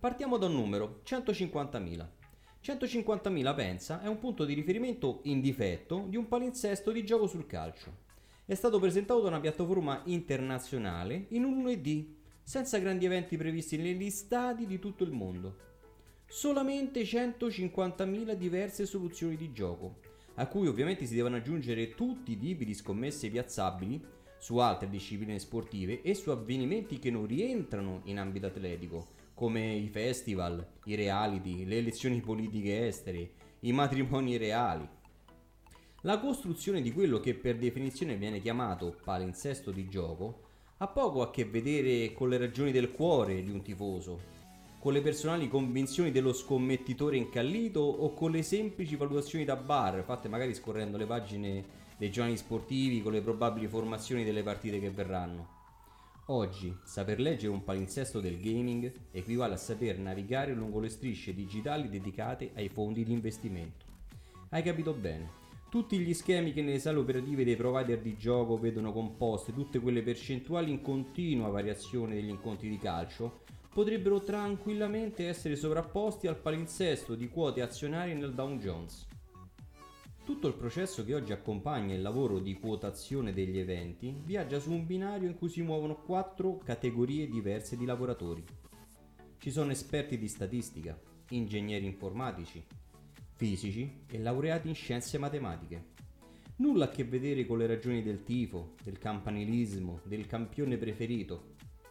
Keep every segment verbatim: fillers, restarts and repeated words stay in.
Partiamo da un numero, centocinquantamila. centocinquantamila, pensa, è un punto di riferimento in difetto di un palinsesto di gioco sul calcio. È stato presentato da una piattaforma internazionale in un lunedì, senza grandi eventi previsti negli stadi di tutto il mondo. Solamente centocinquantamila diverse soluzioni di gioco, a cui ovviamente si devono aggiungere tutti i tipi di scommesse piazzabili su altre discipline sportive e su avvenimenti che non rientrano in ambito atletico, come i festival, i reality, le elezioni politiche estere, i matrimoni reali. La costruzione di quello che per definizione viene chiamato palinsesto di gioco ha poco a che vedere con le ragioni del cuore di un tifoso, con le personali convinzioni dello scommettitore incallito o con le semplici valutazioni da bar, fatte magari scorrendo le pagine dei giornali sportivi con le probabili formazioni delle partite che verranno. Oggi, saper leggere un palinsesto del gaming equivale a saper navigare lungo le strisce digitali dedicate ai fondi di investimento. Hai capito bene? Tutti gli schemi che nelle sale operative dei provider di gioco vedono composte tutte quelle percentuali in continua variazione degli incontri di calcio potrebbero tranquillamente essere sovrapposti al palinsesto di quote azionarie nel Dow Jones. Tutto il processo che oggi accompagna il lavoro di quotazione degli eventi viaggia su un binario in cui si muovono quattro categorie diverse di lavoratori. Ci sono esperti di statistica, ingegneri informatici, fisici e laureati in scienze matematiche. Nulla a che vedere con le ragioni del tifo, del campanilismo, del campione preferito.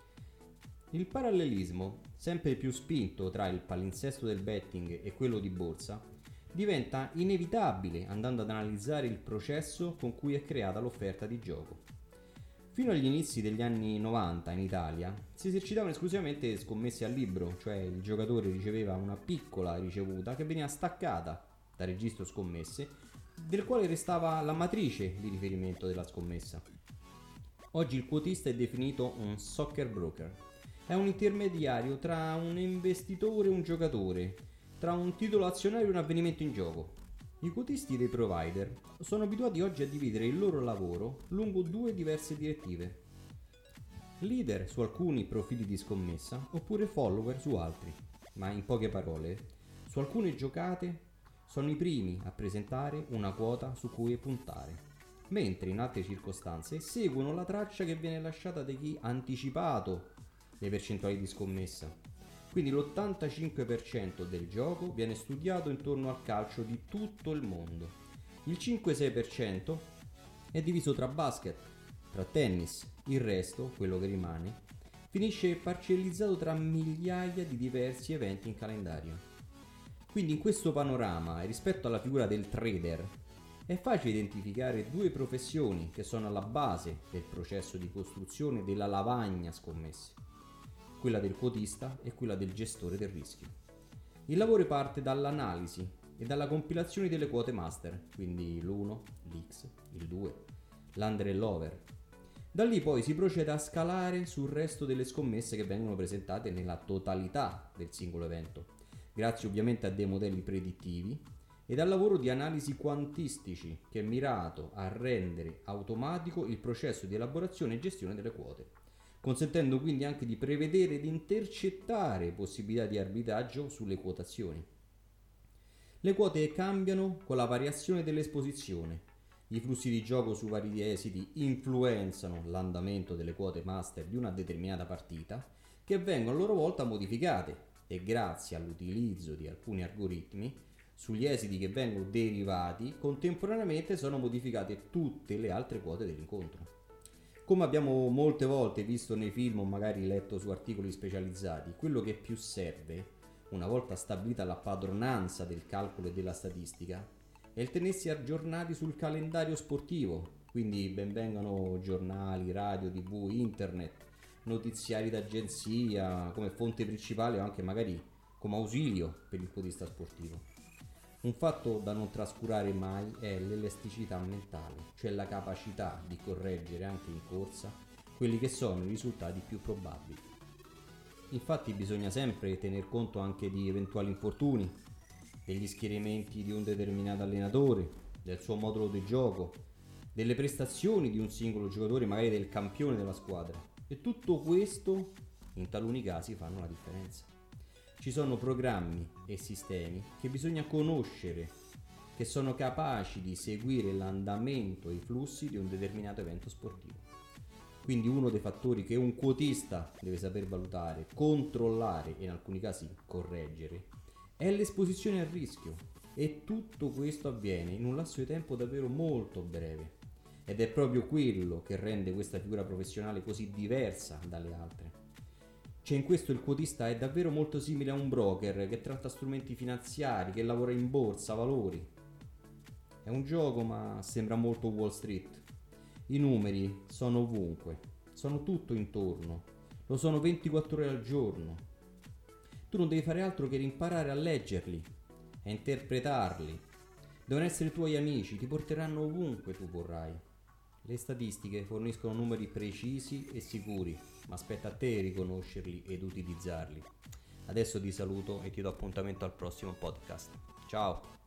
Il parallelismo, sempre più spinto tra il palinsesto del betting e quello di borsa, diventa inevitabile andando ad analizzare il processo con cui è creata l'offerta di gioco. Fino agli inizi degli anni novanta in Italia si esercitavano esclusivamente scommesse al libro, cioè il giocatore riceveva una piccola ricevuta che veniva staccata dal registro scommesse, del quale restava la matrice di riferimento della scommessa. Oggi il quotista è definito un soccer broker. È un intermediario tra un investitore e un giocatore, tra un titolo azionario e un avvenimento in gioco. I quotisti dei provider sono abituati oggi a dividere il loro lavoro lungo due diverse direttive. Leader su alcuni profili di scommessa oppure follower su altri, ma in poche parole, su alcune giocate sono i primi a presentare una quota su cui puntare, mentre in altre circostanze seguono la traccia che viene lasciata da chi ha anticipato le percentuali di scommessa. Quindi l'ottantacinque per cento del gioco viene studiato intorno al calcio di tutto il mondo. Il cinque sei per cento è diviso tra basket, tra tennis, il resto, quello che rimane, finisce parcellizzato tra migliaia di diversi eventi in calendario. Quindi in questo panorama e rispetto alla figura del trader è facile identificare due professioni che sono alla base del processo di costruzione della lavagna scommesse, quella del quotista e quella del gestore del rischio. Il lavoro parte dall'analisi e dalla compilazione delle quote master, quindi l'uno, l'X, il due, l'under e l'over. Da lì poi si procede a scalare sul resto delle scommesse che vengono presentate nella totalità del singolo evento, grazie ovviamente a dei modelli predittivi e dal lavoro di analisi quantistici che è mirato a rendere automatico il processo di elaborazione e gestione delle quote, consentendo quindi anche di prevedere ed intercettare possibilità di arbitraggio sulle quotazioni. Le quote cambiano con la variazione dell'esposizione. I flussi di gioco su vari esiti influenzano l'andamento delle quote master di una determinata partita, che vengono a loro volta modificate e grazie all'utilizzo di alcuni algoritmi sugli esiti che vengono derivati contemporaneamente sono modificate tutte le altre quote dell'incontro. Come abbiamo molte volte visto nei film o magari letto su articoli specializzati, quello che più serve, una volta stabilita la padronanza del calcolo e della statistica, è il tenersi aggiornati sul calendario sportivo, quindi ben vengano giornali, radio, tv, internet, notiziari d'agenzia come fonte principale o anche magari come ausilio per il quotista sportivo. Un fatto da non trascurare mai è l'elasticità mentale, cioè la capacità di correggere anche in corsa quelli che sono i risultati più probabili. Infatti bisogna sempre tener conto anche di eventuali infortuni, degli schieramenti di un determinato allenatore, del suo modulo di gioco, delle prestazioni di un singolo giocatore, magari del campione della squadra. E tutto questo in taluni casi fanno la differenza. Ci sono programmi e sistemi che bisogna conoscere, che sono capaci di seguire l'andamento e i flussi di un determinato evento sportivo. Quindi uno dei fattori che un quotista deve saper valutare, controllare e in alcuni casi correggere è l'esposizione al rischio, e tutto questo avviene in un lasso di tempo davvero molto breve, ed è proprio quello che rende questa figura professionale così diversa dalle altre. Cioè, in questo il quotista è davvero molto simile a un broker che tratta strumenti finanziari, che lavora in borsa, valori. È un gioco, ma sembra molto Wall Street. I numeri sono ovunque, sono tutto intorno, lo sono ventiquattro ore al giorno. Tu non devi fare altro che imparare a leggerli, a interpretarli. Devono essere i tuoi amici, ti porteranno ovunque tu vorrai. Le statistiche forniscono numeri precisi e sicuri, ma aspetta a te riconoscerli ed utilizzarli. Adesso ti saluto e ti do appuntamento al prossimo podcast. Ciao!